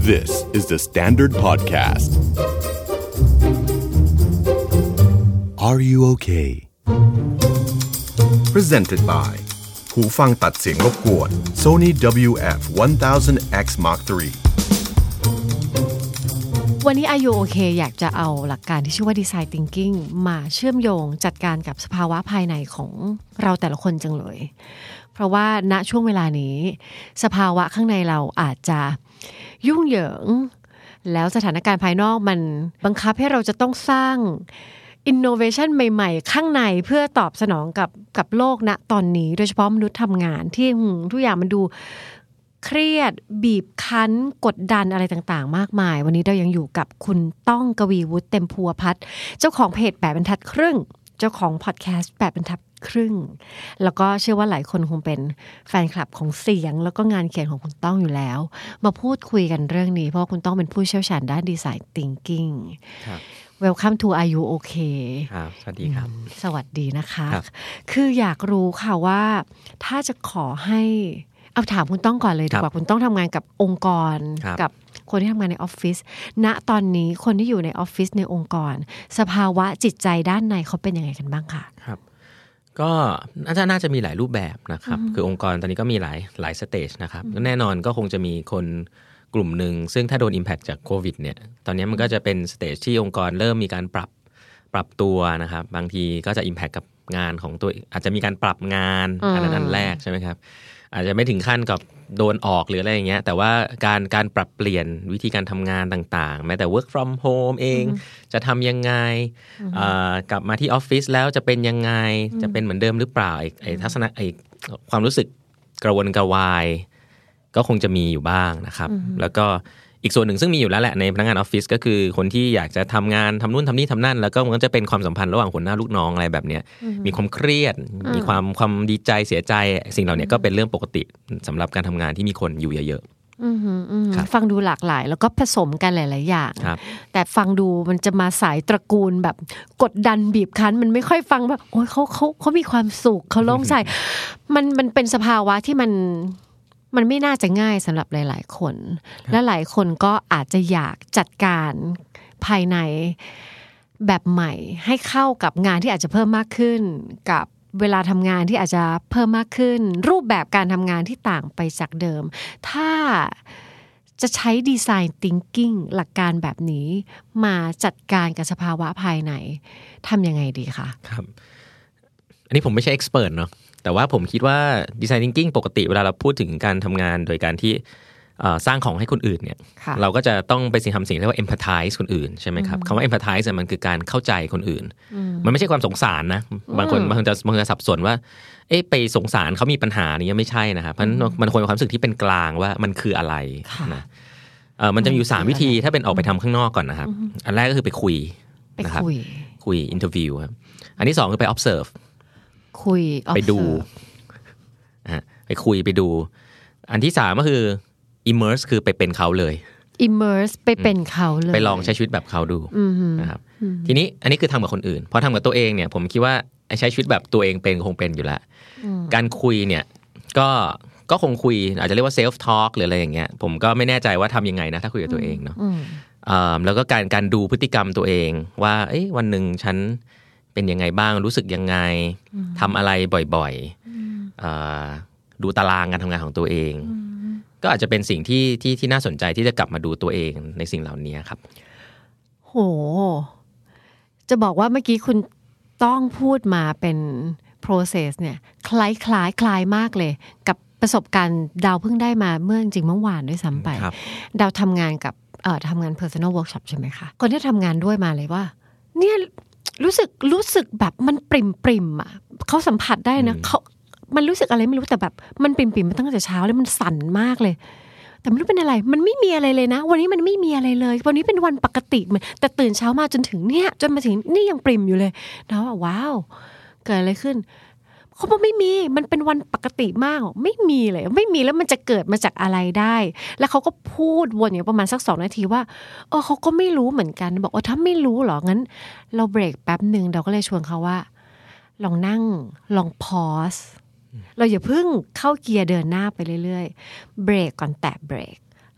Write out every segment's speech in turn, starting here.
This is the Standard Podcast. Are you okay? Presented by หูฟังตัดเสียงรบกวน Sony WF-1000X Mark III วันนี้ Are You Okay อยากจะเอาหลักการที่ชื่อว่า Design Thinking มาเชื่อมโยงจัดการกับสภาวะภายในของเราแต่ละคนจังเลยเพราะว่าณช่วงเวลานี้สภาวะข้างในเราอาจจะยุ่งเหยิงแล้วสถานการณ์ภายนอกมันบังคับให้เราจะต้องสร้างinnovation ใหม่ๆข้างในเพื่อตอบสนองกับโลกณตอนนี้โดยเฉพาะมนุษย์ทำงานที่ทุกอย่างมันดูเครียดบีบคั้นกดดันอะไรต่างๆมากมายวันนี้เรายังอยู่กับคุณต้องกวีวุฒิเต็มภูวพัฒน์เจ้าของเพจ8บรรทัดครึ่งเจ้าของพอดแคสต์8บรรทัดครึ่งแล้วก็เชื่อว่าหลายคนคงเป็นแฟนคลับของเสียงแล้วก็งานเขียนของคุณต้องอยู่แล้วมาพูดคุยกันเรื่องนี้เพราะว่าคุณต้องเป็นผู้เชี่ยวชาญด้าน Design Thinking Welcome to Are You Okay ครับสวัสดีครับสวัสดีนะคะคืออยากรู้ค่ะว่าถ้าจะขอให้เอาถามคุณต้องก่อนเลยดีกว่าคุณต้องทำงานกับองค์กรกับคนที่ทำงานในออฟฟิศณตอนนี้คนที่อยู่ในออฟฟิศในองค์กรสภาวะจิตใจด้านในเขาเป็นยังไงกันบ้างคะครับก็น่าจะมีหลายรูปแบบนะครับคือองค์กรตอนนี้ก็มีหลายสเตจนะครับแน่นอนก็คงจะมีคนกลุ่มหนึ่งซึ่งถ้าโดน impact จากโควิดเนี่ยตอนนี้มันก็จะเป็นสเตจที่องค์กรเริ่มมีการปรับตัวนะครับบางทีก็จะ impact กับงานของตัวอาจจะมีการปรับงานอันนั้นแรกใช่ไหมครับอาจจะไม่ถึงขั้นกับโดนออกหรืออะไรอย่างเงี้ยแต่ว่าการปรับเปลี่ยนวิธีการทำงานต่างๆแม้แต่ work from home เองจะทำยังไงกลับมาที่ออฟฟิศแล้วจะเป็นยังไงจะเป็นเหมือนเดิมหรือเปล่าไอ้ทัศนะไอ้ความรู้สึกกระวนกระวายก็คงจะมีอยู่บ้างนะครับแล้วก็อีกส่วนหนึ่งซึ่งมีอยู่แล้วแหละในพนักงานออฟฟิศก็คือคนที่อยากจะทำงานทำนู่นทำนี่ทำนั่นแล้วก็มันก็จะเป็นความสัมพันธ์ระหว่างหัวหน้าลูกน้องอะไรแบบเนี้ยมีความเครียดมีความดีใจเสียใจสิ่งเหล่านี้ก็เป็นเรื่องปกติสำหรับการทำงานที่มีคนอยู่เยอะๆฟังดูหลากหลายแล้วก็ผสมกันหลายๆอย่างแต่ฟังดูมันจะมาสายตระกูลแบบกดดันบีบคั้นมันไม่ค่อยฟังแบบโอ้ยเขามีความสุขเขาโล่งใจมันเป็นสภาวะที่มันไม่น่าจะง่ายสำหรับหลายๆคนและหลายคนก็อาจจะอยากจัดการภายในแบบใหม่ให้เข้ากับงานที่อาจจะเพิ่มมากขึ้นกับเวลาทำงานที่อาจจะเพิ่มมากขึ้นรูปแบบการทำงานที่ต่างไปจากเดิมถ้าจะใช้ Design Thinking หลักการแบบนี้มาจัดการกับสภาวะภายในทำยังไงดีคะครับอันนี้ผมไม่ใช่ expert เนาะแต่ว่าผมคิดว่า Design Thinking ปกติเวลาเราพูดถึงการทำงานโดยการที่สร้างของให้คนอื่นเนี่ยเราก็จะต้องไปทำสิ่งที่เรียกว่า empathize คนอื่นใช่ไหมครับคำว่า empathize มันคือการเข้าใจคนอื่นมันไม่ใช่ความสงสารนะบางคนจะสับสนว่าไปสงสารเขามีปัญหานี่ไม่ใช่นะครับเพราะมันควรมีความรู้สึกที่เป็นกลางว่ามันคืออะไรนะมันจะมีอยู่3วิธีถ้าเป็นออกไปทำข้างนอกก่อนนะครับอันแรกก็คือไปคุยนะครับคุย interview ครับอันที่2คือไป observeไปดูไปคุยไปดูอันที่3ก็คือ immerse คือไปเป็นเขาเลย immerse ไปเป็นเขาเลยไปลองใช้ชีวิตแบบเขาดูนะครับทีนี้อันนี้คือทำกับคนอื่นพอทำกับตัวเองเนี่ยผมคิดว่าใช้ชีวิตแบบตัวเองเป็นคงเป็นอยู่แล้วการคุยเนี่ยก็คงคุยอาจจะเรียกว่า self talk หรืออะไรอย่างเงี้ยผมก็ไม่แน่ใจว่าทำยังไงนะถ้าคุยกับตัวเองเนาะแล้วก็การดูพฤติกรรมตัวเองว่าวันหนึ่งฉันเป็นยังไงบ้างรู้สึกยังไงทำอะไรบ่อยๆดูตารางการทำงานของตัวเองก็อาจจะเป็นสิ่งที่น่าสนใจที่จะกลับมาดูตัวเองในสิ่งเหล่านี้ครับโหจะบอกว่าเมื่อกี้คุณต้องพูดมาเป็น process เนี่ยคล้ายมากเลยกับประสบการณ์ดาวเพิ่งได้มาเมื่อจริงเมื่อวานด้วยซ้ำไปดาวทำงานกับทำงาน personal workshop ใช่ไหมคะคนที่ทำงานด้วยมาเลยว่าเนี่ยรู้สึกแบบมันปริ่มอ่ะเขาสัมผัสได้นะมันรู้สึกอะไรไม่รู้แต่แบบมันปริ่มมาตั้งแต่เช้าเลยมันสั่นมากเลยแต่ไม่รู้เป็นอะไรมันไม่มีอะไรเลยนะวันนี้มันไม่มีอะไรเลยวันนี้เป็นวันปกติแต่ตื่นเช้ามาจนมาถึงนี่ยังปริ่มอยู่เลยแล้วว้าวเกิดอะไรขึ้นเขาบอกไม่มีมันเป็นวันปกติมากไม่มีเลยไม่มีแล้วมันจะเกิดมาจากอะไรได้แล้วเขาก็พูดวนอยู่ประมาณสัก2 นาทีว่าเขาก็ไม่รู้เหมือนกันบอกถ้าไม่รู้หรองั้นเราเบรกแป๊บนึงเราก็เลยชวนเขาว่าลองนั่งลองพอสเราอย่าเพิ่งเข้าเกียร์เดินหน้าไปเรื่อยๆเบรกก่อนแตะเบรก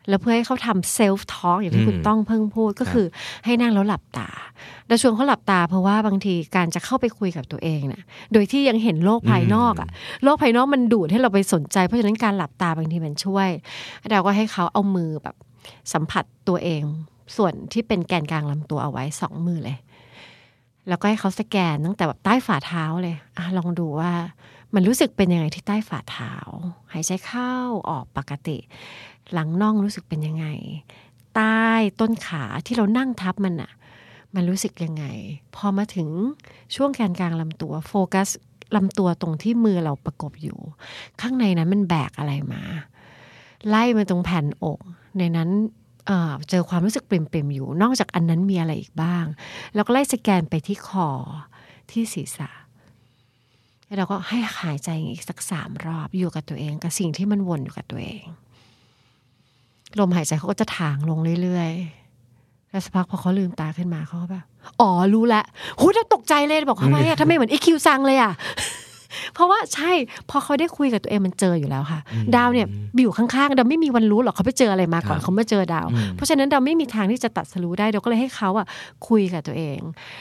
แล้วเพื่อให้เขาทำเซลฟ์ทอล์กอย่างที่คุณต้องเพิ่งพูดก็คือให้นั่งแล้วหลับตาแล้วชวนเขาหลับตาเพราะว่าบางทีการจะเข้าไปคุยกับตัวเองเนี่ยโดยที่ยังเห็นโลกภายนอกอะโลกภายนอกมันดูดให้เราไปสนใจเพราะฉะนั้นการหลับตาบางทีมันช่วยเราก็ให้เขาเอามือแบบสัมผัสตัวเองส่วนที่เป็นแกนกลางลำตัวเอาไว้2 มือเลยแล้วก็ให้เขาสแกนตั้งแต่แบบใต้ฝ่าเท้าเลยลองดูว่ามันรู้สึกเป็นยังไงที่ใต้ฝ่าเท้าหายใจเข้าออกปกติหลังน่องรู้สึกเป็นยังไงใต้ต้นขาที่เรานั่งทับมันอะมันรู้สึกยังไงพอมาถึงช่วงแกนกลางลำตัวโฟกัสลำตัวตรงที่มือเราประกบอยู่ข้างในนั้นมันแบกอะไรมาไล่มาตรงแผ่นอกในนั้นเจอความรู้สึกเปริ่มๆอยู่นอกจากอันนั้นมีอะไรอีกบ้างแล้วก็ไล่สแกนไปที่คอที่ศีรษะแล้วเราก็ให้หายใจอีกสัก3 รอบอยู่กับตัวเองกับสิ่งที่มันวนอยู่กับตัวเองลมหายใจเขาก็จะถางลงเรื่อยๆแล้วสักพักพอเขาลืมตาขึ้นมาเขาก็แบบอ๋อรู้แล้วหูเราตกใจเลยบอกทำไมอะทำไมเหมือนไอ้คิวซังเลยอะเพราะว่าใช่พอเขาได้คุยกับตัวเองมันเจออยู่แล้วค่ะดาวเนี่ยอยู่ข้างๆดาวไม่มีวันรู้หรอกเขาไปเจออะไรมาก่อนเขาไม่เจอดาวเพราะฉะนั้นดาวไม่มีทางที่จะตัดสรู้ได้ดาวก็เลยให้เขาอะคุยกับตัวเอง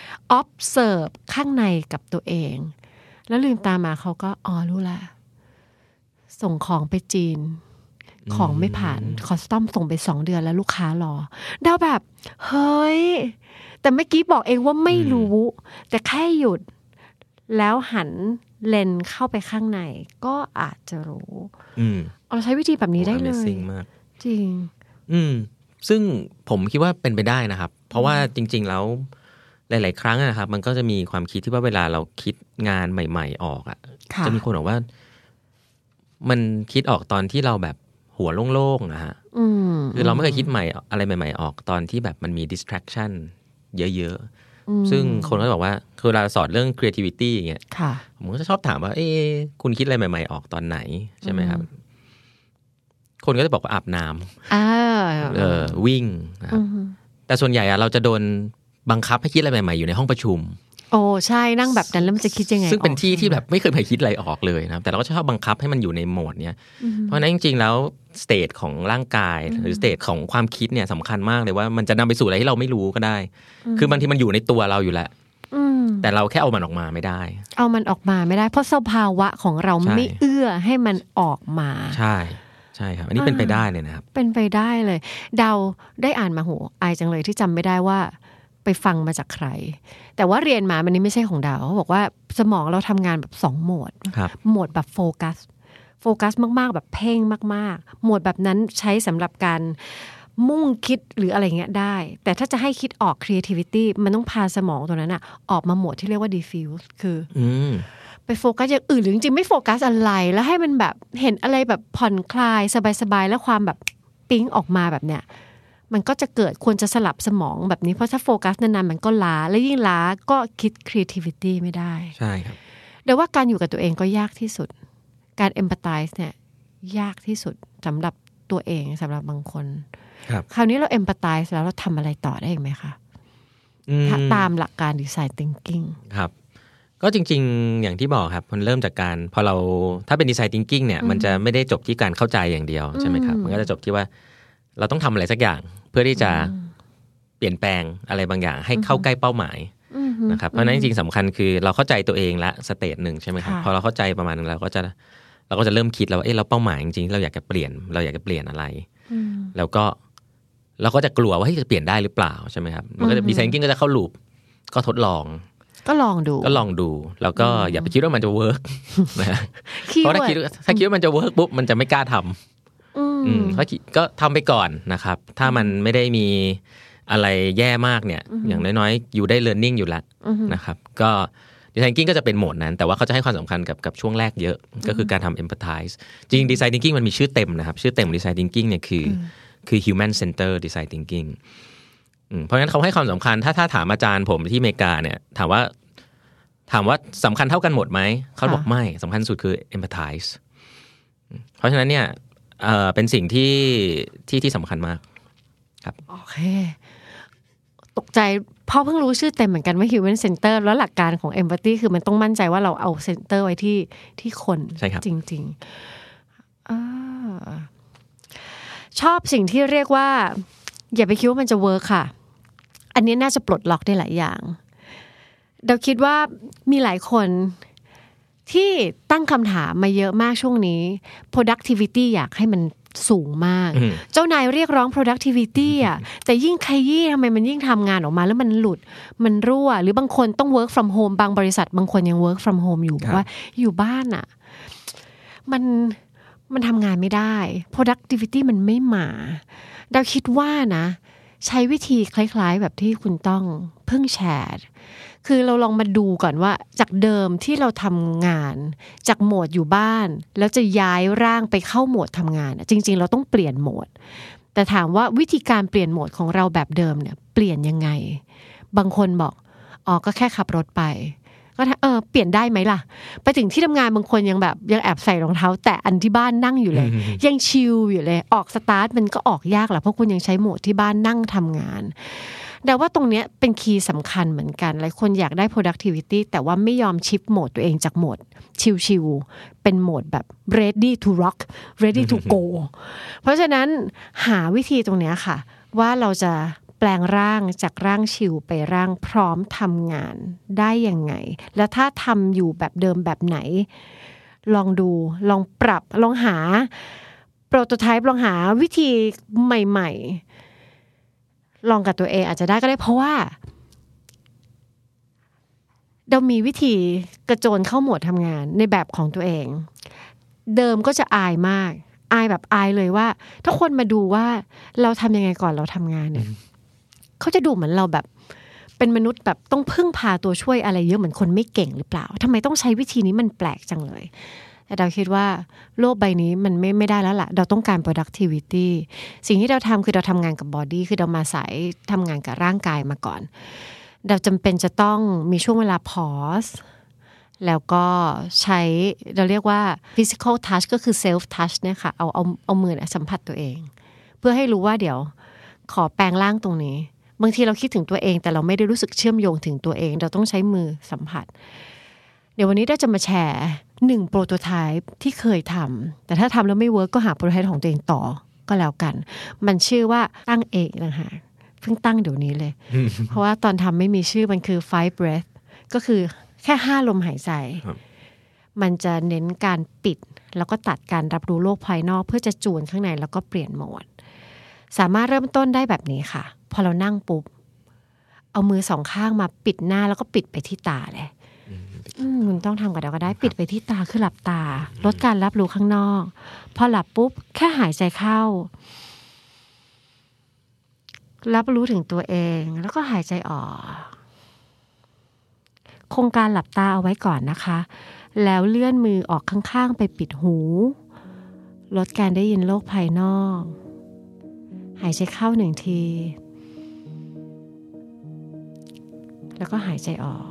observe ข้างในกับตัวเองแล้วลืมตามาเขาก็อ๋อรู้ละส่งของไปจีนของไม่ผ่านคอสตอมส่งไป2 เดือนแล้วลูกค้ารอดาวแบบเฮ้ยแต่เมื่อกี้บอกเองว่าไม่รู้แต่แค่หยุดแล้วหันเลนเข้าไปข้างในก็อาจจะรู้เราใช้วิธีแบบนี้ได้เลยจริงซึ่งผมคิดว่าเป็นไปได้นะครับเพราะว่าจริงๆแล้วหลายๆครั้งนะครับมันก็จะมีความคิดที่ว่าเวลาเราคิดงานใหม่ๆออกจะมีคนบอกว่ามันคิดออกตอนที่เราแบบหัวโล่งๆนะฮะคือเราไม่เคยคิดใหม่อะไรใหม่ๆออกตอนที่แบบมันมี distraction เยอะๆซึ่งคนก็บอกว่าคือเวลาสอนเรื่อง creativity อย่างเงี้ยผมก็จะชอบถามว่าคุณคิดอะไรใหม่ๆออกตอนไหนใช่ไหมครับคนก็จะบอกว่าอาบน้ำวิ่งนะครับแต่ส่วนใหญ่เราจะโดนบังคับให้คิดอะไรใหม่ๆอยู่ในห้องประชุมโอ้ใช่นั่งแบบนั้นแล้วมันจะคิดยังไงซึ่งเป็นที่ที่แบบไม่เคยคิดอะไรออกเลยนะครับแต่เราก็ชอบบังคับให้มันอยู่ในโหมดเนี้ยเพราะนั้นจริงๆแล้วสเตทของร่างกายหรือสเตทของความคิดเนี่ยสำคัญมากเลยว่ามันจะนำไปสู่อะไรที่เราไม่รู้ก็ได้คือบางทีมันอยู่ในตัวเราอยู่แล้วแต่เราแค่เอามันออกมาไม่ได้เอามันออกมาไม่ได้เพราะสภาวะของเราไม่เอื้อให้มันออกมาใช่ครับอันนี้เป็นไปได้เลยนะครับเป็นไปได้เลยเดาได้อ่านมาโหอายจังเลยที่จำไม่ได้ว่าไปฟังมาจากใครแต่ว่าเรียนมามันนี้ไม่ใช่ของดาวเขาบอกว่าสมองเราทำงานแบบ2 โหมดโหมดแบบโฟกัสมากๆแบบเพ่งมากๆโหมดแบบนั้นใช้สำหรับการมุ่งคิดหรืออะไรเงี้ยได้แต่ถ้าจะให้คิดออก creativity มันต้องพาสมองตัวนั้นอะออกมาโหมดที่เรียกว่า diffuse คือไปโฟกัสอย่างอื่นหรือจริงๆไม่โฟกัสอะไรแล้วให้มันแบบเห็นอะไรแบบผ่อนคลายสบายๆแล้วความแบบปิ๊งออกมาแบบเนี้ยมันก็จะเกิดควรจะสลับสมองแบบนี้เพราะถ้าโฟกัสนานๆมันก็ล้าและยิ่งล้าก็คิด creativity ไม่ได้ใช่ครับเดี๋ยวว่าการอยู่กับตัวเองก็ยากที่สุดการ empathize เนี่ยยากที่สุดสำหรับตัวเองสำหรับบางคนคราวนี้เรา empathize แล้วเราทำอะไรต่อได้อีกไหมคะตามหลักการ design thinking ครับก็จริงๆอย่างที่บอกครับมันเริ่มจากการพอเราถ้าเป็น design thinking เนี่ยมันจะไม่ได้จบที่การเข้าใจอย่างเดียวใช่ไหมครับมันก็จะจบที่ว่าเราต้องทำอะไรสักอย่างเพื่อที่จะเปลี่ยนแปลงอะไรบางอย่างให้เข้าใกล้เป้าหมายนะครับเพราะนั้นจริงๆสำคัญคือเราเข้าใจตัวเองละสเตจหนึ่งใช่ไหมครับพอเราเข้าใจประมาณนึงเราก็จะเริ่มคิดแล้วว่าเราเป้าหมายจริงๆเราอยากจะเปลี่ยนอะไรแล้วก็เราก็จะกลัวว่าจะเปลี่ยนได้หรือเปล่าใช่ไหมครับมันก็จะดีไซน์ thinking ก็จะเข้าลูปก็ทดลองก็ลองดูแล้วก็อย่าไปคิดว่ามันจะเวิร์กนะเพราะถ้าคิดว่ามันจะเวิร์กปุ๊บมันจะไม่กล้าทำก็ทำไปก่อนนะครับถ้ามันไม่ได้มีอะไรแย่มากเนี่ยอย่างน้อยๆอยู่ได้ learning อยู่แล้วนะครับก็ design thinking ก็จะเป็นโหมดนั้นแต่ว่าเขาจะให้ความสำคัญกับช่วงแรกเยอะก็คือการทำ empathize จริง design thinking มันมีชื่อเต็มนะครับชื่อเต็ม design thinking เนี่ยคือ human center design thinking เพราะฉะนั้นเขาให้ความสำคัญถ้าถามอาจารย์ผมที่อเมริกาเนี่ยถามว่าสำคัญเท่ากันหมดไหมเขาบอกไม่สำคัญสุดคือ empathize เพราะฉะนั้นเนี่ยเป็นสิ่งที่สำคัญมากครับโอเคตกใจพ่อเพิ่งรู้ชื่อเต็มเหมือนกันว่า human center แล้วหลักการของ empathy คือมันต้องมั่นใจว่าเราเอา center ไว้ที่คนจริงๆชอบสิ่งที่เรียกว่าอย่าไปคิดว่ามันจะเวิร์คค่ะอันนี้น่าจะปลดล็อกได้หลายอย่างเราคิดว่ามีหลายคนที่ตั้งคำถามมาเยอะมากช่วงนี้ productivity อยากให้มันสูงมากเจ้านายเรียกร้อง productivity อ่ะแต่ยิ่งขยี้ทำไมมันยิ่งทำงานออกมาแล้วมันหลุดมันรั่วหรือบางคนต้อง work from home บางบริษัทบางคนยัง work from home อยู่ว่าอยู่บ้านอ่ะมันทำงานไม่ได้ productivity มันไม่มาเราคิดว่านะใช้วิธีคล้ายๆแบบที่คุณต้องเพิ่งแชร์คือเราลองมาดูก่อนว่าจากเดิมที่เราทำงานจากโหมดอยู่บ้านแล้วจะย้ายร่างไปเข้าโหมดทำงานจริงๆเราต้องเปลี่ยนโหมดแต่ถามว่าวิธีการเปลี่ยนโหมดของเราแบบเดิมเนี่ยเปลี่ยนยังไงบางคนบอกก็แค่ขับรถไปก็เปลี่ยนได้ไหมล่ะไปถึงที่ทำงานบางคนยังแอบใส่รองเท้าแตะอันที่บ้านนั่งอยู่เลยยังชิลอยู่เลยออกสตาร์ทมันก็ออกยากแหละเพราะคุณยังใช้โหมดที่บ้านนั่งทำงานแต่ว่าตรงนี้เป็นคีย์สำคัญเหมือนกันหลายคนอยากได้ productivity แต่ว่าไม่ยอมชิปโหมดตัวเองจากโหมดชิลๆเป็นโหมดแบบ ready to rock ready to go เพราะฉะนั้นหาวิธีตรงนี้ค่ะว่าเราจะแปลงร่างจากร่างชิลไปร่างพร้อมทำงานได้ยังไงแล้วถ้าทำอยู่แบบเดิมแบบไหนลองดูลองปรับลองหาโปรโตไทป์ลองหาวิธีใหม่ๆลองกับตัวเองอาจจะได้ก็ได้เพราะว่าเรามีวิธีกระโจนเข้าโหมดทำงานในแบบของตัวเองเดิมก็จะอายมากอายแบบอายเลยว่าถ้าคนมาดูว่าเราทำยังไงก่อนเราทำงานเนี่ยเขาจะดูเหมือนเราแบบเป็นมนุษย์แบบต้องพึ่งพาตัวช่วยอะไรเยอะเหมือนคนไม่เก่งหรือเปล่าทำไมต้องใช้วิธีนี้มันแปลกจังเลยแต่เราคิดว่าโลกใบนี้มันไม่ได้แล้วล่ะเราต้องการ productivity สิ่งที่เราทำคือเราทำงานกับ body คือเรามาสายทำงานกับร่างกายมาก่อนเราจำเป็นจะต้องมีช่วงเวลา pause แล้วก็ใช้เราเรียกว่า physical touch ก็คือ self touch เนี่ยค่ะเอามือสัมผัสตัวเองเพื่อให้รู้ว่าเดี๋ยวขอแปลงร่างตรงนี้บางทีเราคิดถึงตัวเองแต่เราไม่ได้รู้สึกเชื่อมโยงถึงตัวเองเราต้องใช้มือสัมผัสเดี๋ยววันนี้เราจะมาแชร์1โปรโตไทป์ที่เคยทำแต่ถ้าทำแล้วไม่เวิร์กก็หาโปรโตไทป์ของตัวเองต่อก็แล้วกันมันชื่อว่าตั้งเองนะคะเพิ่งตั้งเดี๋ยวนี้เลย เพราะว่าตอนทำไม่มีชื่อมันคือ 5 breath ก็คือแค่5ลมหายใจมันจะเน้นการปิดแล้วก็ตัดการรับรู้โลกภายนอกเพื่อจะจูนข้างในแล้วก็เปลี่ยนโหมดสามารถเริ่มต้นได้แบบนี้ค่ะพอเรานั่งปุ๊บเอามือสองข้างมาปิดหน้าแล้วก็ปิดไปที่ตาเลยคุณต้องทำกับเราก็ได้ปิดไปที่ตาคือหลับตาลดการรับรู้ข้างนอกพอหลับปุ๊บแค่หายใจเข้ารับรู้ถึงตัวเองแล้วก็หายใจออกคงการหลับตาเอาไว้ก่อนนะคะแล้วเลื่อนมือออกข้างๆไปปิดหูลดการได้ยินโลกภายนอกหายใจเข้า1ทีแล้วก็หายใจออก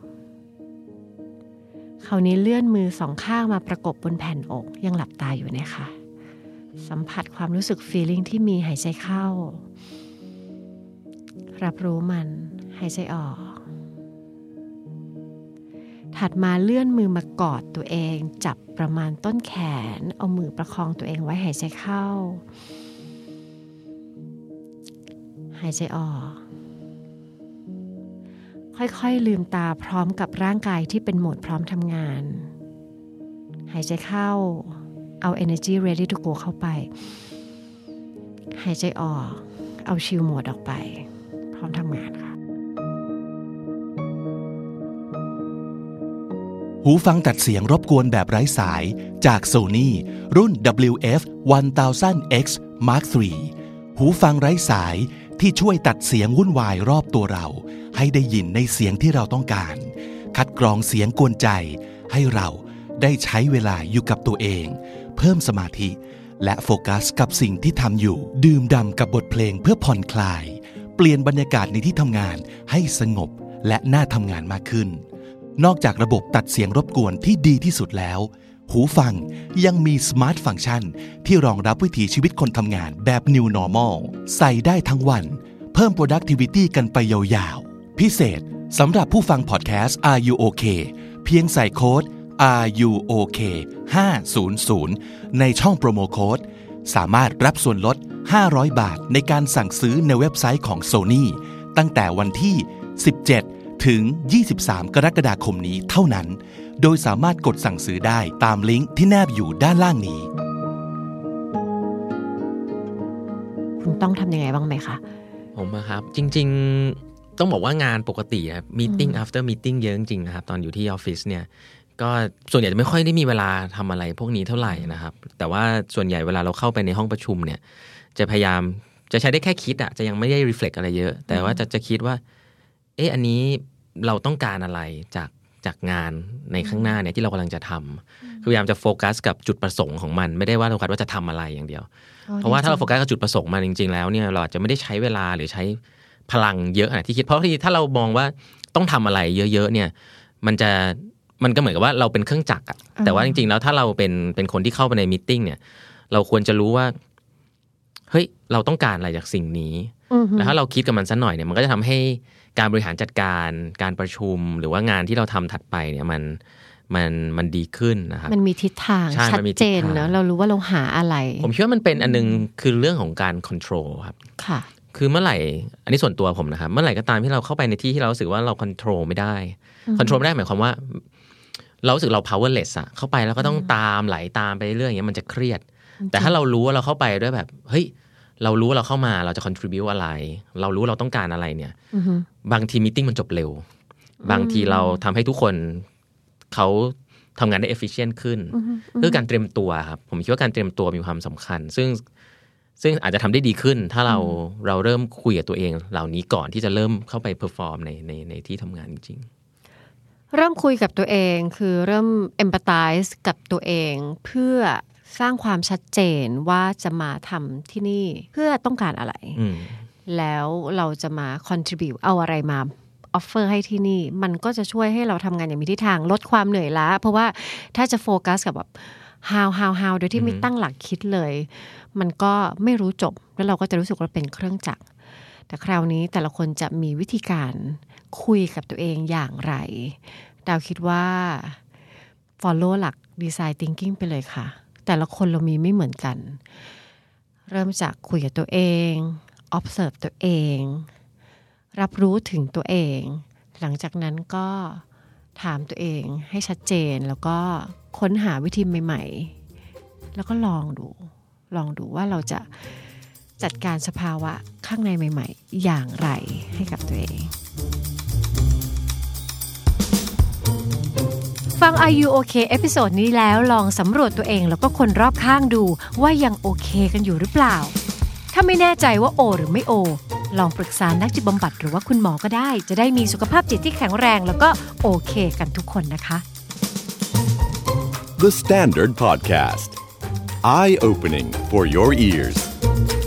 คราวนี้เลื่อนมือ2ข้างมาประกบบนแผ่นอกยังหลับตาอยู่นะคะสัมผัสความรู้สึก feeling ที่มีหายใจเข้ารับรู้มันหายใจออกถัดมาเลื่อนมือมากอดตัวเองจับประมาณต้นแขนเอามือประคองตัวเองไว้หายใจเข้าหายใจออกค่อยๆลืมตาพร้อมกับร่างกายที่เป็นโหมดพร้อมทำงานหายใจเข้าเอา energy ready to go เข้าไปหายใจออกเอาชิลโหมดออกไปพร้อมทำงานค่ะหูฟังตัดเสียงรบกวนแบบไร้สายจาก Sony รุ่น WF-1000X Mark III หูฟังไร้สายที่ช่วยตัดเสียงวุ่นวายรอบตัวเราให้ได้ยินในเสียงที่เราต้องการคัดกรองเสียงกวนใจให้เราได้ใช้เวลาอยู่กับตัวเองเพิ่มสมาธิและโฟกัสกับสิ่งที่ทำอยู่ดื่มด่ำกับบทเพลงเพื่อผ่อนคลายเปลี่ยนบรรยากาศในที่ทำงานให้สงบและน่าทำงานมากขึ้นนอกจากระบบตัดเสียงรบกวนที่ดีที่สุดแล้วหูฟังยังมีสมาร์ทฟังก์ชันที่รองรับวิถีชีวิตคนทำงานแบบ New Normal ใส่ได้ทั้งวันเพิ่ม productivity กันไปยาวๆพิเศษสำหรับผู้ฟังพอดแคสต์ Are You OK เพียงใส่โค้ด Are You OK 500ในช่องโปรโมโค้ดสามารถรับส่วนลด 500 บาทในการสั่งซื้อในเว็บไซต์ของ Sony ตั้งแต่วันที่17ถึง23กรกฎาคมนี้เท่านั้นโดยสามารถกดสั่งซื้อได้ตามลิงก์ที่แนบอยู่ด้านล่างนี้คุณต้องทำยังไงบ้างไหมคะผมครับจริงๆต้องบอกว่างานปกติครับ meeting after meeting เยอะจริงๆนะครับตอนอยู่ที่ออฟฟิศเนี่ยก็ส่วนใหญ่จะไม่ค่อยได้มีเวลาทำอะไรพวกนี้เท่าไหร่นะครับแต่ว่าส่วนใหญ่เวลาเราเข้าไปในห้องประชุมเนี่ยจะพยายามจะใช้ได้แค่คิดจะยังไม่ได้ reflect อะไรเยอะแต่ว่าจะคิดว่าอันนี้เราต้องการอะไรจากงานในข้างหน้าเนี่ยที่เรากำลังจะทำคือพยายามจะโฟกัสกับจุดประสงค์ของมันไม่ได้ว่าเราคิดว่าจะทำอะไรอย่างเดียวเพราะว่าถ้าเราโฟกัสกับจุดประสงค์มันจริงๆแล้วเนี่ยเราอาจจะไม่ได้ใช้เวลาหรือใช้พลังเยอะขนาดที่คิดเพราะที่ถ้าเรามองว่าต้องทำอะไรเยอะๆเนี่ยมันก็เหมือนกับว่าเราเป็นเครื่องจักรอะแต่ว่าจริงๆแล้วถ้าเราเป็นคนที่เข้าไปในมีตติ้งเนี่ยเราควรจะรู้ว่าเฮ้ยเราต้องการอะไรจากสิ่งนี้แล้วถ้าเราคิดกับมันสักหน่อยเนี่ยมันก็จะทำให้การบริหารจัดการการประชุมหรือว่างานที่เราทำถัดไปเนี่ยมันดีขึ้นนะครับมันมีทิศทางชัดเจนนะเรารู้ว่าเราหาอะไรผมคิดว่ามันเป็นอันนึงคือเรื่องของการควบคุมครับค่ะคือเมื่อไหร่อันนี้ส่วนตัวผมนะครับเมื่อไหร่ก็ตามที่เราเข้าไปในที่ที่เรารู้สึกว่าเราควบคุมไม่ได้หมายความว่าเรารู้สึกเรา powerless อะเข้าไปแล้วก็ต้องตามไหลตามไปเรื่อยๆอย่างเงี้ยมันจะเครียดแต่ถ้าเรารู้ว่าเราเข้าไปด้วยแบบเฮ้ยเรารู้ว่าเราเข้ามาเราจะ contribute อะไรเรารู้เราต้องการอะไรเนี่ยบางทีมีตติ้งมันจบเร็วบางทีเราทำให้ทุกคนเขาทำงานได้ efficient ขึ้นคือการเตรียมตัวครับผมคิดว่าการเตรียมตัวมีความสำคัญซึ่งอาจจะทำได้ดีขึ้นถ้าเราเริ่มคุยกับตัวเองเหล่านี้ก่อนที่จะเริ่มเข้าไป perform ในที่ทำงานจริงๆเริ่มคุยกับตัวเองคือเริ่ม empathize กับตัวเองเพื่อสร้างความชัดเจนว่าจะมาทำที่นี่เพื่อต้องการอะไรแล้วเราจะมา contribute เอาอะไรมา offer ให้ที่นี่มันก็จะช่วยให้เราทำงานอย่างมีทิศทางลดความเหนื่อยล้าเพราะว่าถ้าจะโฟกัสกับแบบ how โดยที่ไม่ตั้งหลักคิดเลยมันก็ไม่รู้จบแล้วเราก็จะรู้สึกว่าเป็นเครื่องจักรแต่คราวนี้แต่ละคนจะมีวิธีการคุยกับตัวเองอย่างไรดาวคิดว่า follow หลัก design thinking ไปเลยค่ะแต่ละคนเรามีไม่เหมือนกันเริ่มจากคุยกับตัวเอง observe ตัวเองรับรู้ถึงตัวเองหลังจากนั้นก็ถามตัวเองให้ชัดเจนแล้วก็ค้นหาวิธีใหม่ๆแล้วก็ลองดูว่าเราจะจัดการสภาวะข้างในใหม่ๆอย่างไรให้กับตัวเองฟัง Are You OK เอพิโซดนี้แล้วลองสำรวจตัวเองแล้วก็คนรอบข้างดูว่ายังโอเคกันอยู่หรือเปล่าถ้าไม่แน่ใจว่าโอหรือไม่โอลองปรึกษานักจิตบำบัดหรือว่าคุณหมอก็ได้จะได้มีสุขภาพจิตที่แข็งแรงแล้วก็โอเคกันทุกคนนะคะ The Standard Podcast Eye-opening for your ears